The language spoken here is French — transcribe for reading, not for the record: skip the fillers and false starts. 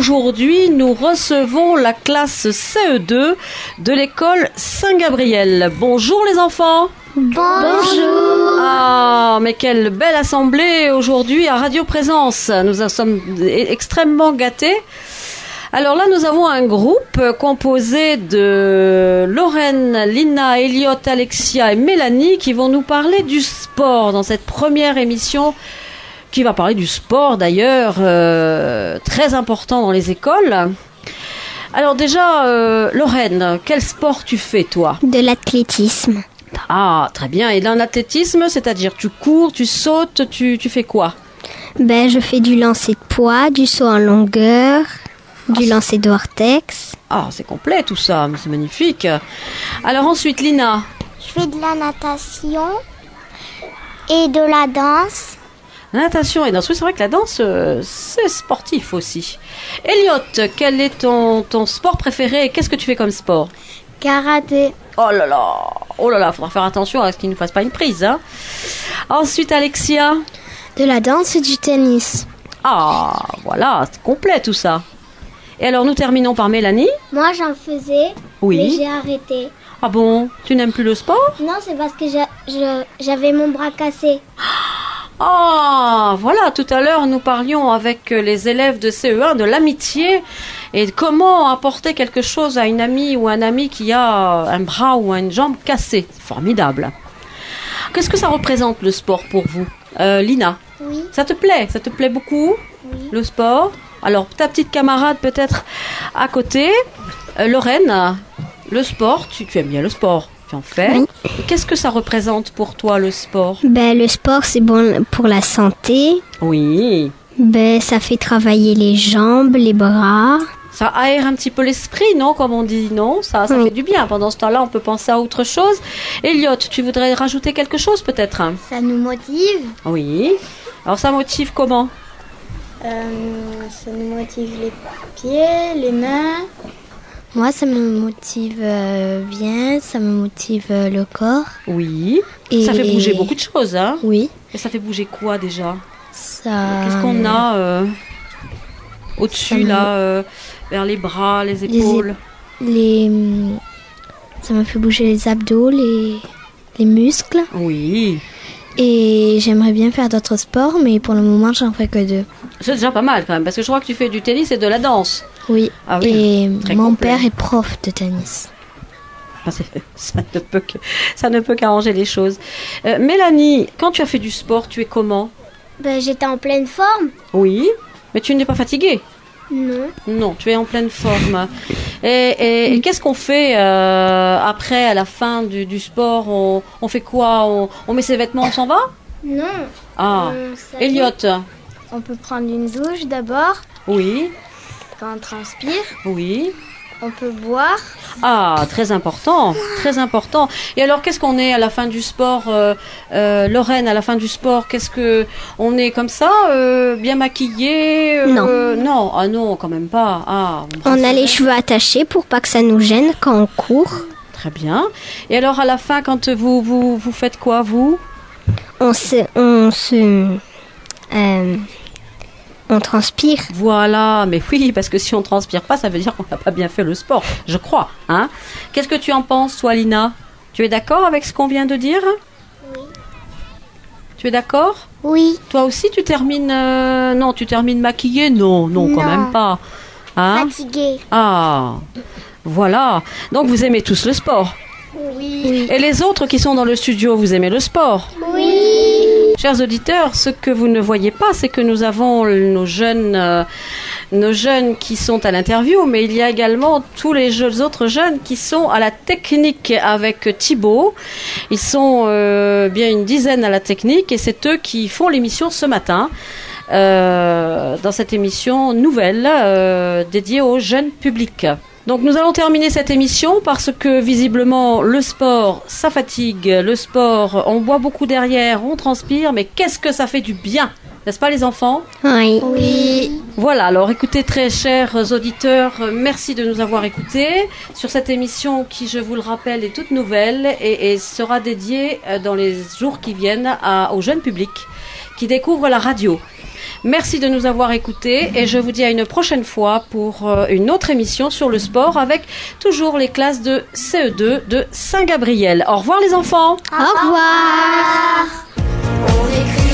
aujourd'hui, nous recevons la classe CE2 de l'école Saint-Gabriel. Bonjour les enfants. Bonjour. Ah, mais quelle belle assemblée aujourd'hui à Radio Présence. Nous sommes extrêmement gâtés. Alors là, nous avons un groupe composé de Lorraine, Lina, Elliot, Alexia et Mélanie qui vont nous parler du sport dans cette première émission qui va parler du sport d'ailleurs, très important dans les écoles. Alors déjà, Lorraine, quel sport tu fais toi ? De l'athlétisme. Ah, très bien. Et dans l'athlétisme, c'est-à-dire tu cours, tu sautes, tu fais quoi ? Je fais du lancer de poids, du saut en longueur, du lancer de vortex. Ah, c'est complet tout ça, c'est magnifique. Alors ensuite, Lina ? Je fais de la natation et de la danse. Natation et danse, oui, c'est vrai que la danse, c'est sportif aussi. Elliot, quel est ton sport préféré ? Qu'est-ce que tu fais comme sport ? Karaté. Oh là là, faudra faire attention à ce qu'il ne fasse pas une prise. Hein. Ensuite, Alexia ? De la danse et du tennis. Ah, voilà, c'est complet tout ça. Et alors, nous terminons par Mélanie. Moi, j'en faisais, Oui. mais j'ai arrêté. Ah bon, tu n'aimes plus le sport ? Non, c'est parce que j'avais mon bras cassé. Ah, voilà, tout à l'heure, nous parlions avec les élèves de CE1 de l'amitié et comment apporter quelque chose à une amie ou un ami qui a un bras ou une jambe cassée. C'est formidable. Qu'est-ce que ça représente le sport pour vous ? Lina ? Oui. Ça te plaît beaucoup, Oui. le sport ? Alors, ta petite camarade peut-être à côté, Lorraine, le sport, tu aimes bien le sport ? Tu en fais. Oui. Qu'est-ce que ça représente pour toi, le sport ? Le sport, c'est bon pour la santé. Oui. Ça fait travailler les jambes, les bras. Ça aère un petit peu l'esprit, non ? Comme on dit, non ? Ça Oui. fait du bien. Pendant ce temps-là, on peut penser à autre chose. Elliot, tu voudrais rajouter quelque chose, peut-être ? Ça nous motive. Oui. Alors, ça motive comment ? Ça nous motive les pieds, les mains. Moi, ça me motive bien, ça me motive le corps. Oui. Et Ça fait bouger beaucoup de choses, hein ? Oui, Et ça fait bouger quoi, déjà ? ça... Qu'est-ce qu'on a au-dessus, ça là, vers les bras, les épaules ? Ça me fait bouger les abdos, les muscles. Oui. Et j'aimerais bien faire d'autres sports, mais pour le moment, j'en fais que 2. C'est déjà pas mal, quand même, parce que je crois que tu fais du tennis et de la danse. Oui. Ah oui, Et très mon complet. père est prof de tennis. Ah, ça ne peut qu'arranger les choses. Mélanie, quand tu as fait du sport, tu es comment ? J'étais en pleine forme. Oui, mais tu n'es pas fatiguée ? Non. Non, tu es en pleine forme. Et qu'est-ce qu'on fait après, à la fin du sport ? On fait quoi ? On met ses vêtements, on s'en va ? Non. Ah, Ça y est. Elliot ? On peut prendre une douche d'abord Oui, quand on transpire. oui. On peut boire. Ah, très important, très important. Et alors, qu'est-ce qu'on est à la fin du sport, Lorraine, à la fin du sport, qu'est-ce que on est comme ça, bien maquillé Non. Non, ah non, quand même pas. Ah, On a les cheveux attachés pour pas que ça nous gêne quand on court. Très bien. Et alors, à la fin, quand vous faites quoi, vous ? On transpire. Voilà, mais oui, parce que si on transpire pas, ça veut dire qu'on n'a pas bien fait le sport, je crois. Hein ? Qu'est-ce que tu en penses, toi, Lina ? Tu es d'accord avec ce qu'on vient de dire ? Oui. Tu es d'accord ? Oui. Toi aussi, tu termines... non, tu termines maquillée ? Non, quand Non. même pas. Hein ? Fatigué. Ah, voilà. Donc, vous aimez tous le sport. Oui. Et les autres qui sont dans le studio, vous aimez le sport ? Oui. Chers auditeurs, ce que vous ne voyez pas, c'est que nous avons nos jeunes qui sont à l'interview, mais il y a également tous les autres jeunes qui sont à la technique avec Thibaut. Ils sont bien une dizaine à la technique et c'est eux qui font l'émission ce matin. Dans cette émission nouvelle dédiée au jeune public. Donc nous allons terminer cette émission parce que visiblement le sport, ça fatigue, le sport, on boit beaucoup derrière, on transpire, mais qu'est-ce que ça fait du bien, n'est-ce pas les enfants ? Oui. Oui. Voilà, alors écoutez très chers auditeurs, merci de nous avoir écoutés sur cette émission qui, je vous le rappelle, est toute nouvelle et sera dédiée dans les jours qui viennent au jeune public qui découvre la radio. Merci de nous avoir écoutés et je vous dis à une prochaine fois pour une autre émission sur le sport avec toujours les classes de CE2 de Saint-Gabriel. Au revoir les enfants. Au revoir. On écrit